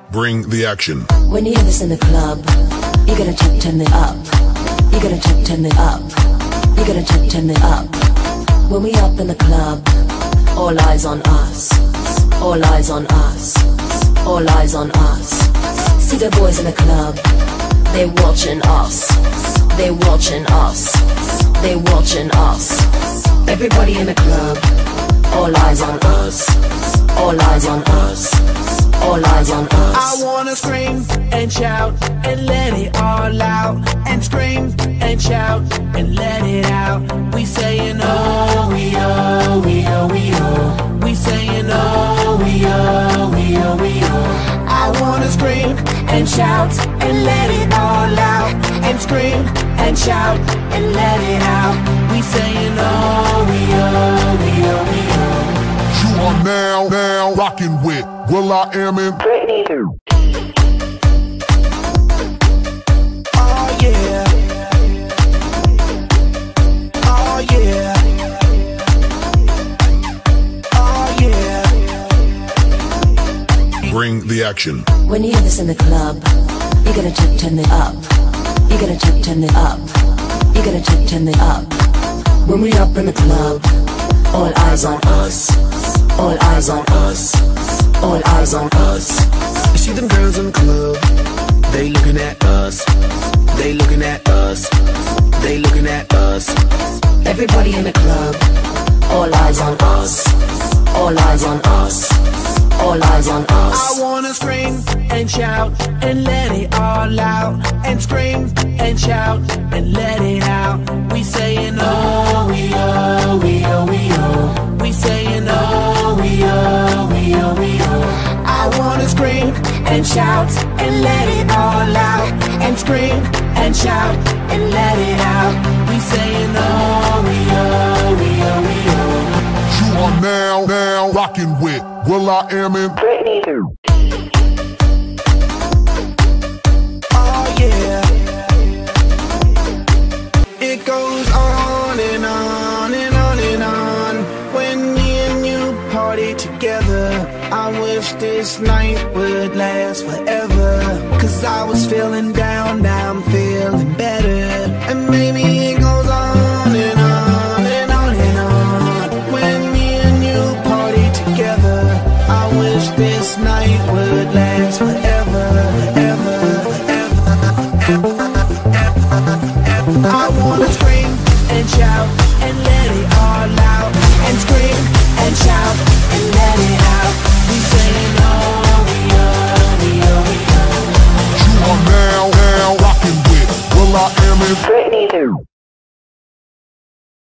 Bring the action. When you hear this in the club, you gotta turn it up. You gotta turn it up. You gotta turn it up. When we up in the club, all eyes on us. All eyes on us. All eyes on us. See the boys in the club, they watching us. They watching us. They watching us. Everybody in the club, all eyes on us. All eyes on us. All eyes on us. I wanna scream and shout and let it all out. And scream and shout and let it out. We saying oh, we oh, we oh, we oh. We saying oh, we oh, we oh, we oh. I wanna scream and shout and let it all out. And scream and shout and let it out. We saying oh, we oh, we oh, we oh. You are now rocking with will.i.am in Britney. Oh yeah. Oh yeah. Oh yeah. Bring the action. When you hear this in the club, you gotta turn it up. You gotta turn it up. You gotta turn it up. When we up in the club, all eyes on us. All eyes on us. All eyes on us. You see them girls in the club, they looking at us. They looking at us. They looking at us. Everybody in the club, all eyes on us. All eyes on us. All eyes on us. I wanna scream and shout and let it all out. And scream and shout and let it out. We saying oh, we oh, we oh, we oh. We saying oh, we oh, we oh, we oh. I wanna scream and shout and let it all out. And scream and shout and let it out. We saying oh, we oh, we oh, we oh. You are now rocking with will.i.am in Britney. Oh yeah. It goes on and on and on and on. When me and you party together, I wish this night would last forever. Cause I was feeling down, now I'm feeling better. And maybe it goes on and on and on and on. When me and you party together, I wish this night would last forever, ever, ever, ever, ever. I wanna scream and shout and let it all out. And scream and shout and let it out. We saying oh, we oh, we oh, we oh. You are now rocking with will.i.am in Britney.